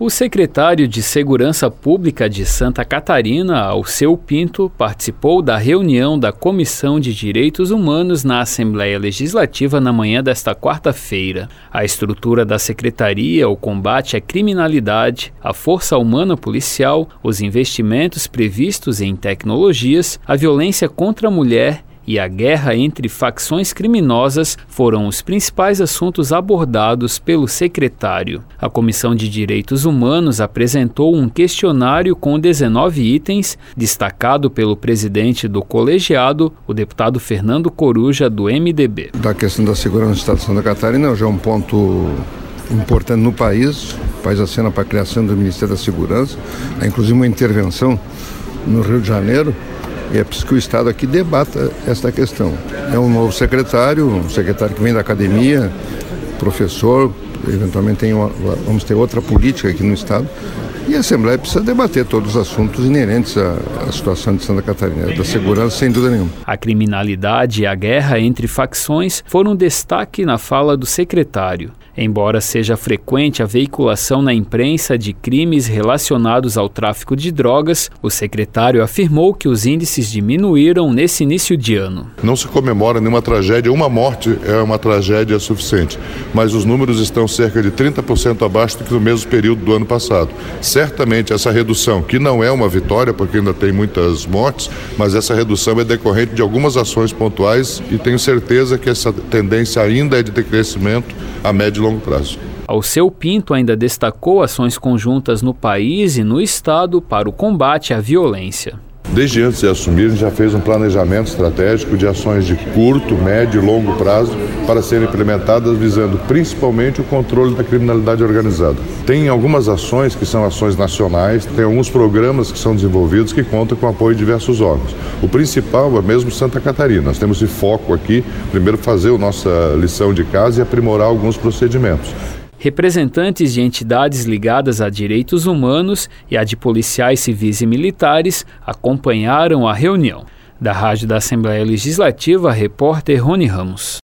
O secretário de Segurança Pública de Santa Catarina, Alceu Pinto, participou da reunião da Comissão de Direitos Humanos na Assembleia Legislativa na manhã desta quarta-feira. A estrutura da secretaria, o combate à criminalidade, a força humana policial, os investimentos previstos em tecnologias, a violência contra a mulher e a guerra entre facções criminosas foram os principais assuntos abordados pelo secretário. A Comissão de Direitos Humanos apresentou um questionário com 19 itens, destacado pelo presidente do colegiado, o deputado Fernando Coruja, do MDB. Da questão da segurança no estado de Santa Catarina, já é um ponto importante no país. O país acena para a criação do Ministério da Segurança, há inclusive uma intervenção no Rio de Janeiro. E é preciso que o Estado aqui debata esta questão. É um novo secretário, um secretário que vem da academia, professor, eventualmente vamos ter outra política aqui no Estado. E a Assembleia precisa debater todos os assuntos inerentes à situação de Santa Catarina, da segurança, sem dúvida nenhuma. A criminalidade e a guerra entre facções foram destaque na fala do secretário. Embora seja frequente a veiculação na imprensa de crimes relacionados ao tráfico de drogas, o secretário afirmou que os índices diminuíram nesse início de ano. Não se comemora nenhuma tragédia, uma morte é uma tragédia suficiente, mas os números estão cerca de 30% abaixo do que no mesmo período do ano passado. Certamente essa redução, que não é uma vitória, porque ainda tem muitas mortes, mas essa redução é decorrente de algumas ações pontuais e tenho certeza que essa tendência ainda é de decrescimento a médio e longo prazo. Alceu Pinto ainda destacou ações conjuntas no país e no estado para o combate à violência. Desde antes de assumir, a gente já fez um planejamento estratégico de ações de curto, médio e longo prazo para serem implementadas visando principalmente o controle da criminalidade organizada. Tem algumas ações que são ações nacionais, tem alguns programas que são desenvolvidos que contam com o apoio de diversos órgãos. O principal é mesmo Santa Catarina. Nós temos de foco aqui, primeiro fazer a nossa lição de casa e aprimorar alguns procedimentos. Representantes de entidades ligadas a direitos humanos e a de policiais civis e militares acompanharam a reunião. Da Rádio da Assembleia Legislativa, repórter Rony Ramos.